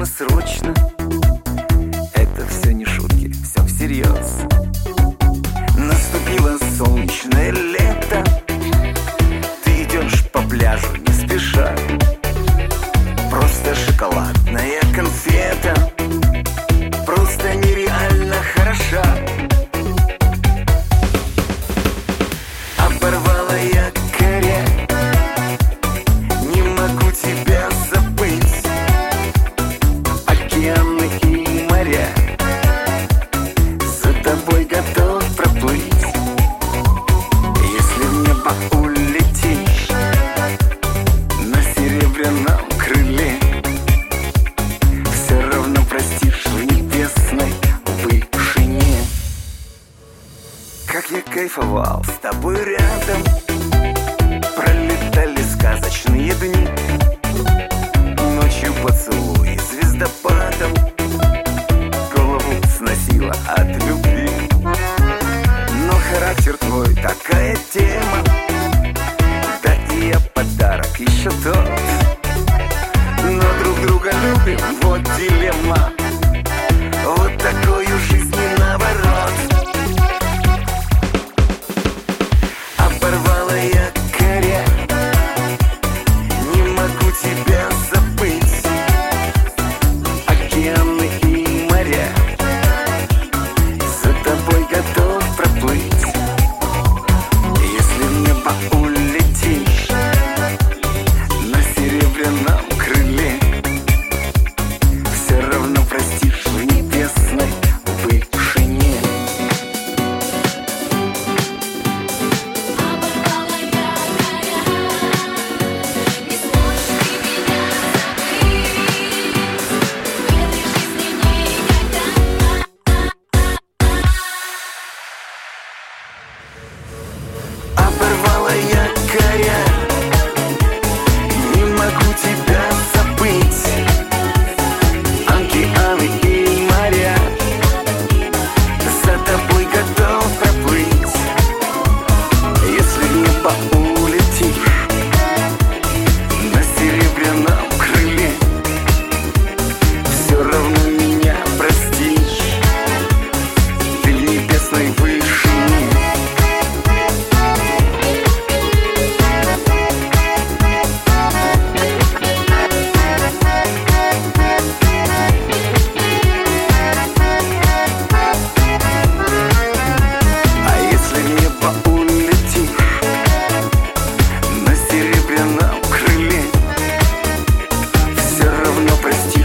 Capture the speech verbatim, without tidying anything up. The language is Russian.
срочно. Это все не шутки, все всерьез. Наступило солнечное лето. Ты идешь по пляжу не спеша. Просто шоколадная конфета, просто нереально хороша. Оборвала якоря, не могу тебя забыть. Океаны и моря, за тобой готов проплыть. Если в небо улетишь на серебряном крыле, все равно простишь в небесной вышине. Как я кайфовал с тобой рядом, пролетали сказочные дни. Ночью поцелуи звездопадом, голову сносила от любви. Но характер твой такая тема, да и я подарок еще тот. Но друг друга любим, вот дилемма. Вот такой у жизни наворот. Оборвала якоря, не могу тебя забыть. Океаны и моря, за тобой готов проплыть. Если в небо улетишь на серебряном крыле, все равно простишь в небесной вышине. Оборвала якоря, не могу тебя забыть. Океаны и моря, за тобой готов проплыть. Если в небо улетишь на серебряном крыле, все равно меня простишь ты в небесной вышине. А если в небо улетишь на серебряном крыле, все равно простишь